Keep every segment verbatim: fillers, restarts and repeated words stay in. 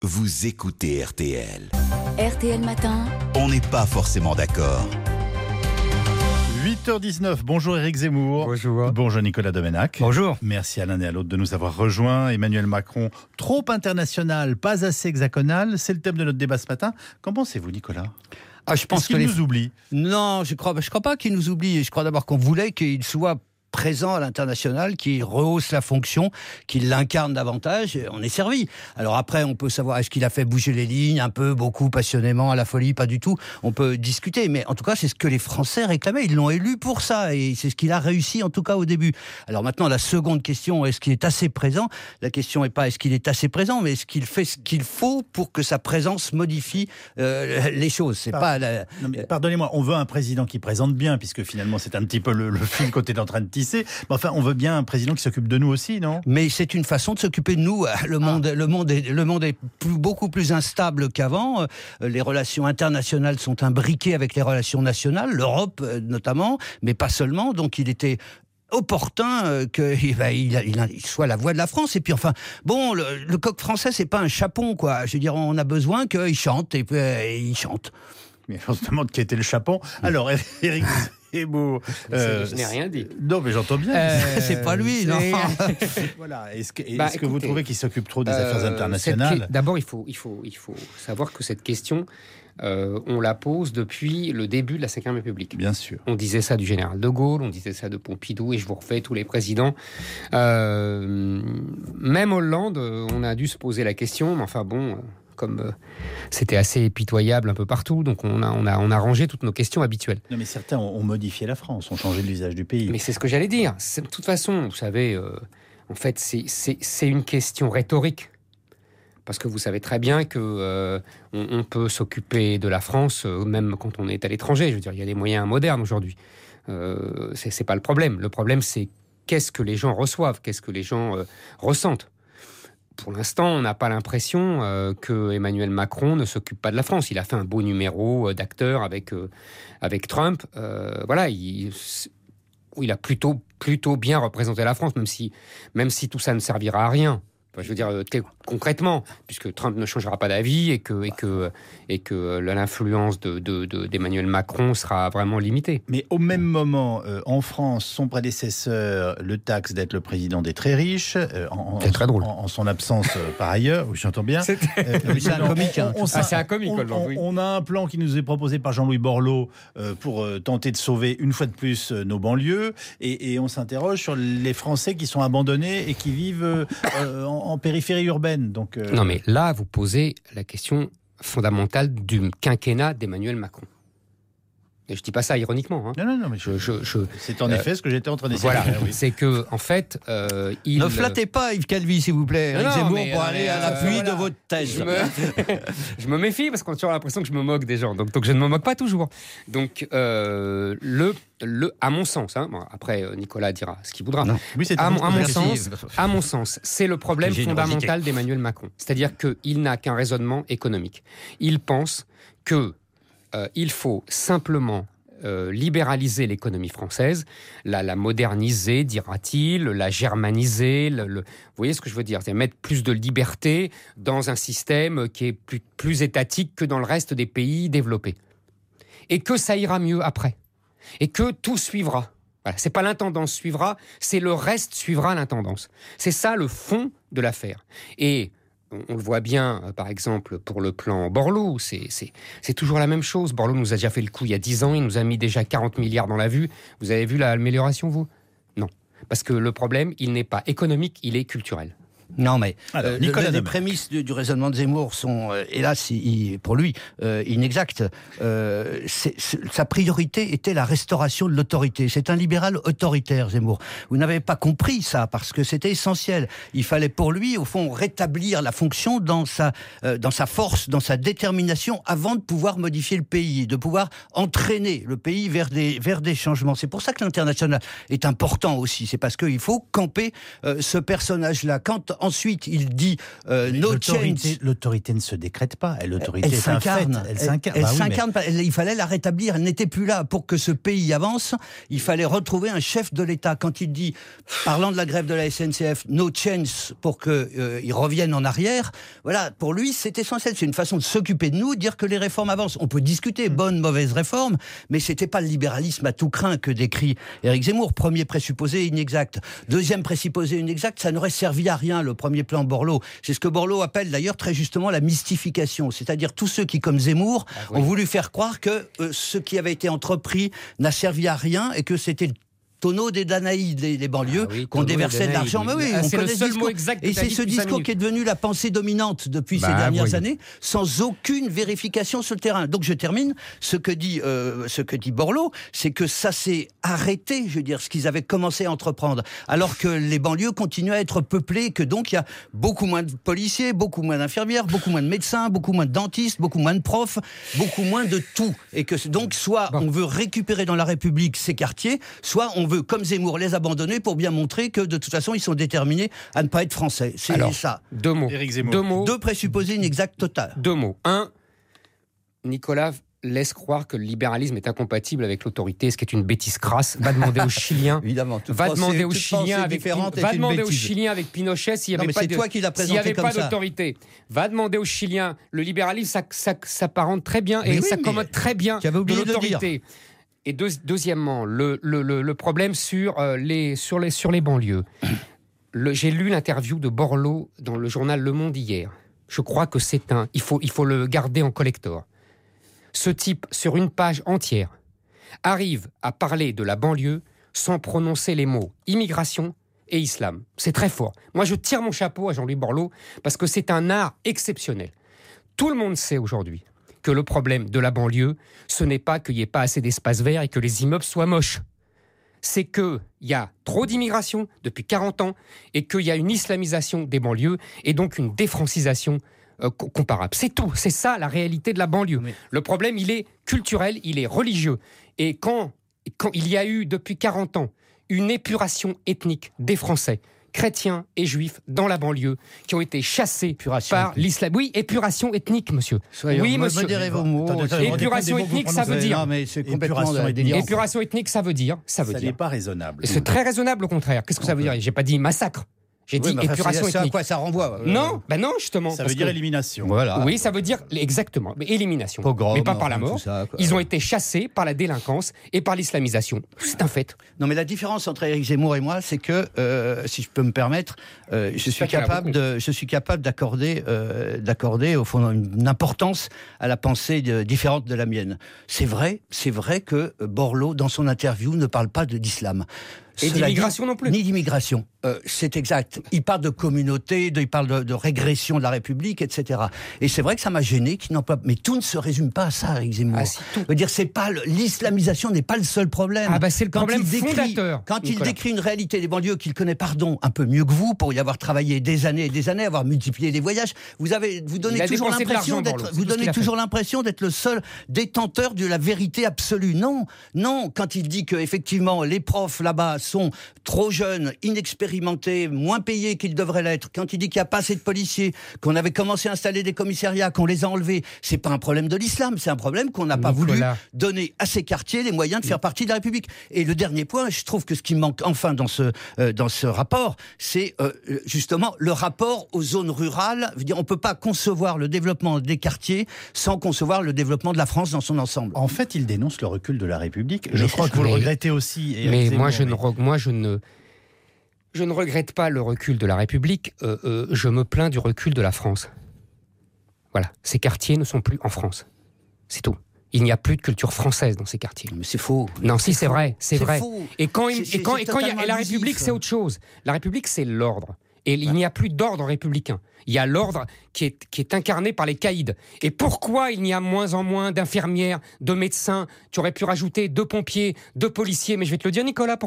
Vous écoutez R T L. R T L Matin. On n'est pas forcément d'accord. huit heures dix-neuf, bonjour Éric Zemmour. Bonjour. Bonjour Nicolas Domenac. Bonjour. Merci à l'un et à l'autre de nous avoir rejoints. Emmanuel Macron, trop international, pas assez hexagonal, c'est le thème de notre débat ce matin. Qu'en pensez-vous, Nicolas ? Ah, je pense Est-ce qu'il que les... nous oublie ? Non, je crois, je crois pas qu'il nous oublie. Je crois d'abord qu'on voulait qu'il soit présent à l'international, qui rehausse la fonction, qui l'incarne davantage, on est servi. Alors après, on peut savoir, est-ce qu'il a fait bouger les lignes un peu, beaucoup, passionnément, à la folie, pas du tout. On peut discuter, mais en tout cas, c'est ce que les Français réclamaient. Ils l'ont élu pour ça, et c'est ce qu'il a réussi, en tout cas, au début. Alors maintenant, la seconde question, est-ce qu'il est assez présent ? La question n'est pas est-ce qu'il est assez présent, mais est-ce qu'il fait ce qu'il faut pour que sa présence modifie euh, les choses. C'est Par... pas la... non, mais pardonnez-moi, on veut un président qui présente bien, puisque finalement, c'est un petit peu le, le fil qu'on est en train de tisser. Mais enfin, on veut bien un président qui s'occupe de nous aussi, non ? Mais c'est une façon de s'occuper de nous. Le monde, ah. le monde est, le monde est plus, beaucoup plus instable qu'avant. Les relations internationales sont imbriquées avec les relations nationales, l'Europe notamment, mais pas seulement. Donc il était opportun euh, qu'il bah, il, il, il soit la voix de la France. Et puis enfin, bon, le, le coq français, c'est pas un chapon, quoi. Je veux dire, on a besoin qu'il chante, et puis euh, il chante. Mais on se demande qui était le chapon. Alors, Éric... Et bon, euh, je n'ai rien dit. Non, mais j'entends bien. Euh, c'est pas lui, non. Voilà. Est-ce que, est-ce bah, que écoutez, vous trouvez qu'il s'occupe trop des euh, affaires internationales ? cette... D'abord, il faut, il, faut, il faut savoir que cette question, euh, on la pose depuis le début de la cinquième République. Bien sûr. On disait ça du général de Gaulle, on disait ça de Pompidou, et je vous refais tous les présidents. Euh, même Hollande, on a dû se poser la question, mais enfin bon... comme euh, c'était assez pitoyable un peu partout, donc on a, on, a, on a rangé toutes nos questions habituelles. Non, mais certains ont, ont modifié la France, ont changé le visage du pays. Mais c'est ce que j'allais dire. C'est, de toute façon, vous savez, euh, en fait, c'est, c'est, c'est une question rhétorique. Parce que vous savez très bien qu'on euh, on peut s'occuper de la France, euh, même quand on est à l'étranger. Je veux dire, il y a des moyens modernes aujourd'hui. Euh, c'est, c'est pas le problème. Le problème, c'est qu'est-ce que les gens reçoivent, qu'est-ce que les gens euh, ressentent. Pour l'instant, on n'a pas l'impression euh, que Emmanuel Macron ne s'occupe pas de la France. Il a fait un beau numéro euh, d'acteur avec, euh, avec Trump. Euh, voilà, il, il a plutôt, plutôt bien représenté la France, même si, même si tout ça ne servira à rien. Enfin, je veux dire, euh, concrètement, puisque Trump ne changera pas d'avis et que, et que, et que l'influence de, de, de, d'Emmanuel Macron sera vraiment limitée. Mais au même moment, euh, en France, son prédécesseur le taxe d'être le président des très riches, euh, en, c'est très drôle. En, en son absence euh, par ailleurs, oui, j'entends bien. C'est, euh, c'est un comique. Hein. On, on, ah, c'est un comique, on, on, oui. on a un plan qui nous est proposé par Jean-Louis Borloo euh, pour euh, tenter de sauver une fois de plus euh, nos banlieues, et, et on s'interroge sur les Français qui sont abandonnés et qui vivent euh, en en périphérie urbaine. Donc, euh... Non, mais là, vous posez la question fondamentale du quinquennat d'Emmanuel Macron. Et je ne dis pas ça ironiquement. Hein. Non, non, non, mais je, je, je, c'est en euh, effet ce que j'étais en train d'essayer voilà, de faire. Oui. C'est que, en fait, euh, il... Ne flattez pas Yves Calvi, s'il vous plaît, Éric Zemmour, pour euh, aller à l'appui euh, voilà. de votre thèse. Je me... je me méfie, parce qu'on a toujours l'impression que je me moque des gens. Donc, donc je ne me moque pas toujours. Donc, euh, le, le, à mon sens, hein, bon, après Nicolas dira ce qu'il voudra, oui, c'est à, mon, à, mon sens, à mon sens, c'est le problème fondamental d'Emmanuel Macron. C'est-à-dire qu'il n'a qu'un raisonnement économique. Il pense qu'il euh, faut simplement... Euh, libéraliser l'économie française, la, la moderniser, dira-t-il, la germaniser, le, le... vous voyez ce que je veux dire, c'est mettre plus de liberté dans un système qui est plus, plus étatique que dans le reste des pays développés. Et que ça ira mieux après. Et que tout suivra. Voilà, c'est pas l'intendance suivra, c'est le reste suivra l'intendance. C'est ça le fond de l'affaire. Et on le voit bien, par exemple, pour le plan Borloo, c'est, c'est, c'est toujours la même chose. Borloo nous a déjà fait le coup il y a dix ans, il nous a mis déjà quarante milliards dans la vue. Vous avez vu l'amélioration, vous ? Non. Parce que le problème, il n'est pas économique, il est culturel. Non, mais Alors, euh, Nicolas le, les prémices du, du raisonnement de Zemmour sont, euh, hélas, il, pour lui, euh, inexactes. Euh, c'est, c'est, sa priorité était la restauration de l'autorité. C'est un libéral autoritaire, Zemmour. Vous n'avez pas compris ça, parce que c'était essentiel. Il fallait pour lui, au fond, rétablir la fonction dans sa, euh, dans sa force, dans sa détermination, avant de pouvoir modifier le pays, de pouvoir entraîner le pays vers des, vers des changements. C'est pour ça que l'international est important aussi. C'est parce qu'il faut camper euh, ce personnage-là. Quand Ensuite, il dit euh, no l'autorité, change. l'autorité ne se décrète pas. L'autorité Elle est un fait. s'incarne. Elle s'incarne. Elle Bah oui, s'incarne. mais... Elle- Il fallait la rétablir. Elle n'était plus là. Pour que ce pays avance, il fallait retrouver un chef de l'État. Quand il dit, parlant de la grève de la S N C F, no chance pour qu'ils euh, reviennent en arrière, voilà, pour lui, c'est essentiel. C'est une façon de s'occuper de nous, dire que les réformes avancent. On peut discuter, bonne, mauvaise réforme, mais c'était pas le libéralisme à tout crin que décrit Éric Zemmour. Premier présupposé inexact. Deuxième présupposé inexact, ça n'aurait servi à rien, le premier plan Borloo. C'est ce que Borloo appelle d'ailleurs très justement la mystification. C'est-à-dire tous ceux qui, comme Zemmour, ah, oui. ont voulu faire croire que euh, ce qui avait été entrepris n'a servi à rien et que c'était le tonneau des Danaïdes, les, les banlieues, ah oui, qu'on déversait de l'argent. Mais oui, ah, on c'est connaît le seul discours. mot exact. Et c'est ce discours qui est devenu la pensée dominante depuis bah, ces dernières voyez. années, sans aucune vérification sur le terrain. Donc je termine. Ce que dit, euh, ce que dit Borloo, c'est que ça s'est arrêté, je veux dire, ce qu'ils avaient commencé à entreprendre, alors que les banlieues continuent à être peuplées, que donc il y a beaucoup moins de policiers, beaucoup moins d'infirmières, beaucoup moins de médecins, beaucoup moins de dentistes, beaucoup moins de profs, beaucoup moins de tout. Et que donc soit bon. on veut récupérer dans la République ces quartiers, soit on veut, comme Zemmour, les abandonner pour bien montrer que de toute façon ils sont déterminés à ne pas être français. C'est Alors, ça. Deux mots. Deux mots. Deux présupposés inexacts total. Deux mots. Un, Nicolas laisse croire que le libéralisme est incompatible avec l'autorité, ce qui est une bêtise crasse. Va demander aux Chiliens. Évidemment. Va demander aux Chiliens avec va demander aux Chiliens avec Pinochet s'il n'y avait, pas, de, s'il y avait pas d'autorité. Va demander aux Chiliens. Le libéralisme, ça, ça, ça s'apparente très bien et oui, s'accommode très bien de l'autorité. Et deux, deuxièmement, le, le, le, le problème sur, euh, les, sur, les, sur les banlieues. Le, j'ai lu l'interview de Borloo dans le journal Le Monde hier. Je crois que c'est un... Il faut, il faut le garder en collector. Ce type, sur une page entière, arrive à parler de la banlieue sans prononcer les mots immigration et islam. C'est très fort. Moi, je tire mon chapeau à Jean-Louis Borloo parce que c'est un art exceptionnel. Tout le monde sait aujourd'hui que le problème de la banlieue, ce n'est pas qu'il n'y ait pas assez d'espace vert et que les immeubles soient moches. C'est qu'il y a trop d'immigration depuis quarante ans et qu'il y a une islamisation des banlieues et donc une défrancisation euh, comparable. C'est tout. C'est ça la réalité de la banlieue. Mais... Le problème, il est culturel, il est religieux. Et quand, quand il y a eu depuis quarante ans une épuration ethnique des Français, chrétiens et juifs dans la banlieue qui ont été chassés épuration par ethnique. l'islam. Oui, épuration ethnique, monsieur. Soyons, oui, monsieur. Vos mots. Épuration ethnique, ça veut dire. Non, mais c'est complètement épuration ethnique, ça veut dire. Ça veut ça dire. n'est pas raisonnable. C'est très raisonnable, au contraire. Qu'est-ce que ça veut dire ? J'ai pas dit massacre. J'ai oui, dit bah, épuration c'est, c'est ethnique. à quoi ça renvoie euh... Non, ben non, justement. Ça veut dire que... élimination. Voilà. Oui, ça veut dire exactement, mais élimination. Pogrom, mais pas par la mort. Ça, Ils ont été chassés par la délinquance et par l'islamisation. C'est un fait. Non, mais la différence entre Éric Zemmour et moi, c'est que, euh, si je peux me permettre, euh, je suis capable de, je suis capable d'accorder, euh, d'accorder au fond une importance à la pensée de, différente de la mienne. C'est vrai, c'est vrai que Borloo, dans son interview, ne parle pas de d'islam. Et Cela d'immigration dit, non plus. Ni d'immigration. Euh, c'est exact. Il parle de communauté, de, il parle de, de régression de la République, et cetera. Et c'est vrai que ça m'a gêné qu'il n'en parle. Mais tout ne se résume pas à ça, Éric Zemmour. Ah, si, tout. Je veux dire, c'est pas le, l'islamisation n'est pas le seul problème. Ah bah c'est le quand problème il décrit, fondateur. Quand Nicolas. il décrit une réalité des banlieues qu'il connaît, pardon, un peu mieux que vous, pour y avoir travaillé des années et des années, avoir multiplié les voyages, vous avez, vous donnez toujours l'impression d'être, vous donnez toujours l'impression d'être le seul détenteur de la vérité absolue. Non, non. Quand il dit que effectivement les profs là-bas sont trop jeunes, inexpérimentés, moins payés qu'ils devraient l'être, quand il dit qu'il n'y a pas assez de policiers, qu'on avait commencé à installer des commissariats, qu'on les a enlevés, c'est pas un problème de l'islam, c'est un problème qu'on n'a pas voulu donner à ces quartiers les moyens de faire partie de la République. Et le dernier point, je trouve que ce qui manque enfin dans ce, euh, dans ce rapport, c'est euh, justement le rapport aux zones rurales. Je veux dire, on ne peut pas concevoir le développement des quartiers sans concevoir le développement de la France dans son ensemble. En fait, il dénonce le recul de la République. Je mais crois que vous mais, le regrettez aussi. Et mais moi, je mais... ne, moi, je ne... Je ne regrette pas le recul de la République, euh, euh, je me plains du recul de la France. Voilà, ces quartiers ne sont plus en France. C'est tout. Il n'y a plus de culture française dans ces quartiers. Mais c'est faux. Non, si, c'est, c'est vrai, c'est, c'est vrai. Faux. Et quand, c'est, il, c'est, et quand, c'est et quand il y a, et la République, c'est autre chose. La République, c'est l'ordre. Et il n'y a plus d'ordre républicain. Il y a l'ordre qui est, qui est incarné par les caïds. Et pourquoi il y a moins en moins d'infirmières, de médecins ? Tu aurais pu rajouter deux pompiers, deux policiers. Mais je vais te le dire, Nicolas, pourquoi ?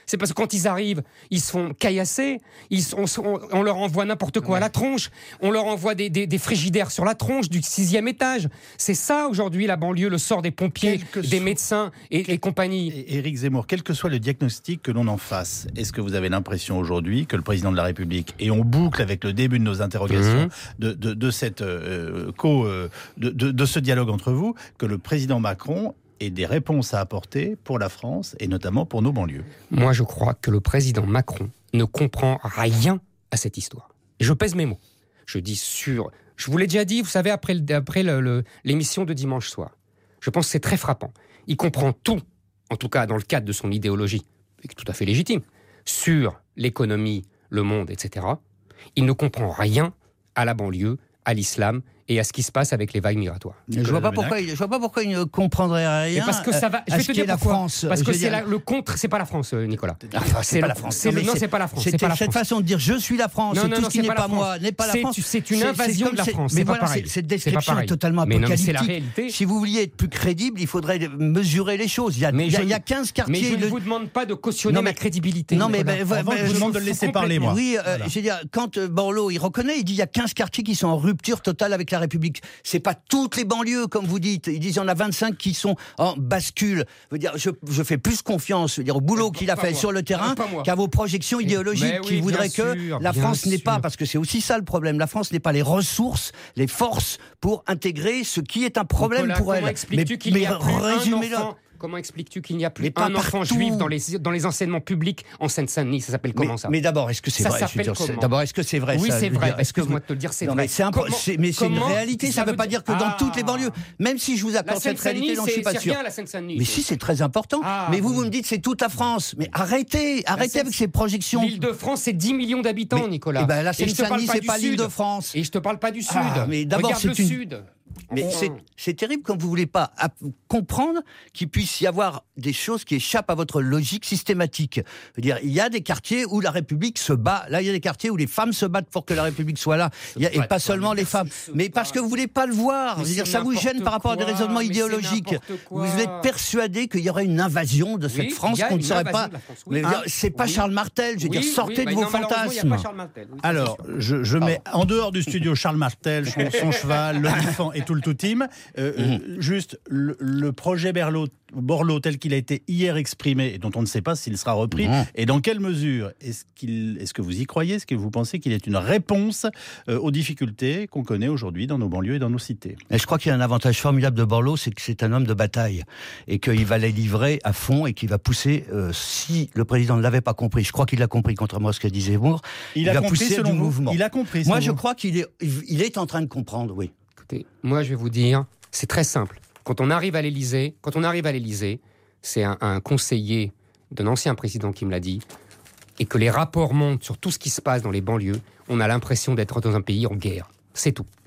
C'est parce que quand ils arrivent, ils se font caillasser, ils, on, on, on leur envoie n'importe quoi à la tronche, on leur envoie des, des, des frigidaires sur la tronche du sixième étage. C'est ça aujourd'hui la banlieue, le sort des pompiers, des soit... médecins et, et compagnie. Et Éric Zemmour, quel que soit le diagnostic que l'on en fasse, est-ce que vous avez l'impression aujourd'hui que le président de la République, et on boucle avec le début de nos interrogations, mmh. de, de, de, cette, euh, co, euh, de, de, de ce dialogue entre vous, que le président Macron et des réponses à apporter pour la France et notamment pour nos banlieues? Moi, je crois que le président Macron ne comprend rien à cette histoire. Et je pèse mes mots. Je dis sur... Je vous l'ai déjà dit, vous savez, après, le, après le, le, l'émission de dimanche soir. Je pense que c'est très frappant. Il comprend tout, en tout cas dans le cadre de son idéologie, qui est tout à fait légitime, sur l'économie, le monde, et cetera. Il ne comprend rien à la banlieue, à l'islam et à ce qui se passe avec les vagues migratoires. Je vois pas pourquoi il, je vois pas pourquoi il ne comprendrait rien. Et parce que ça va. Je vais te dire la pourquoi. France. Parce que c'est la, le contre. C'est pas la France, Nicolas. Enfin, c'est, c'est pas la France. C'est non, le, non, c'est pas la France. C'est, c'est pas la cette France. façon de dire je suis la France. Non, et non, tout non, ce qui n'est pas, pas moi n'est pas la c'est, France. C'est une invasion c'est de la France. Mais c'est voilà, pas pareil. cette description est totalement apocalyptique. Mais non, c'est la réalité. Si vous vouliez être plus crédible, il faudrait mesurer les choses. Il y a, mais il y a, je, il y a quinze quartiers. Mais je ne vous demande pas de cautionner ma crédibilité. Non, mais je vous demande de le laisser parler, moi. Oui, je veux dire, quand Borloo il reconnaît, il dit il y a quinze quartiers qui sont en rupture totale avec la République. C'est pas toutes les banlieues, comme vous dites. Ils disent il y en a vingt-cinq qui sont en bascule. Je veux dire, je, je fais plus confiance je veux dire, au boulot qu'il a fait moi. sur le terrain qu'à vos projections idéologiques oui, qui voudraient que sûr, la France sûr. n'ait pas, parce que c'est aussi ça le problème, la France n'ait pas les ressources, les forces pour intégrer ce qui est un problème Nicolas, pour elle. Comment expliques-tu qu'il mais n'y a plus un enfant le... Comment expliques-tu qu'il n'y a plus mais un enfant partout. juif dans les, dans les enseignements publics en Seine-Saint-Denis? Ça s'appelle comment mais, ça Mais d'abord, est-ce que c'est ça vrai s'appelle dire, comment c'est, D'abord, est-ce que c'est vrai Oui, ça, c'est vrai. Dire, est-ce que Excuse-moi vous... de te le dire, c'est non, vrai. Mais c'est, impo... comment, c'est, mais c'est une réalité, ça ne veut pas dire que dans ah. toutes les banlieues, même si je vous accorde cette réalité, non, je suis pas c'est sûr. Rien, la Seine-Saint-Denis, mais si, c'est très important. Ah, mais vous, oui. vous me dites c'est toute la France. Mais arrêtez, arrêtez avec ces projections. L'Île-de-France, c'est dix millions d'habitants, mais, Nicolas. Et ben, la Seine-Saint-Denis, c'est pas l'Île-de-France. Et je te parle pas du Sud. Ah, mais d'abord, Regarde c'est le une... Sud. Mais enfin... c'est, c'est terrible quand vous voulez pas ap- comprendre qu'il puisse y avoir des choses qui échappent à votre logique systématique. Je veux dire, il y a des quartiers où la République se bat. Là, il y a des quartiers où les femmes se battent pour que la République soit là. Il y a, et pas seulement les femmes. Mais parce que vous voulez pas le voir. Je veux dire, ça vous gêne par rapport à des raisonnements idéologiques. Vous êtes persuadé qu'il y aurait une invasion de cette oui, France qu'on ne saurait pas. Oui. Mais ah, c'est pas oui. Charles Martel. Je veux oui, dire, sortez oui, de vos non, fantasmes. Alors, je, je mets en dehors du studio Charles Martel, son, son cheval, l'olifant et tout le tout team. Euh, mmh. euh, juste le, le projet Berlot, Borloo tel qu'il a été hier exprimé et dont on ne sait pas s'il sera repris, mmh. et dans quelle mesure est-ce, qu'il, est-ce que vous y croyez? Est-ce que vous pensez qu'il est une réponse euh, aux difficultés qu'on connaît aujourd'hui dans nos banlieues et dans nos cités? Et je crois qu'il y a un avantage formidable de Borloo, c'est que c'est un homme de bataille et qu'il va les livrer à fond et qu'il va pousser, euh, si le président ne l'avait pas compris, je crois qu'il l'a compris, contrairement à ce que disait Zemmour, il, il a va compris pousser selon du vous. mouvement. Il a compris. Moi, je crois qu'il est, il est en train de comprendre, oui. Écoutez, moi, je vais vous dire, c'est très simple. Quand on arrive à l'Élysée, quand on arrive à l'Élysée, c'est un, un conseiller d'un ancien président qui me l'a dit, et que les rapports montent sur tout ce qui se passe dans les banlieues, on a l'impression d'être dans un pays en guerre. C'est tout.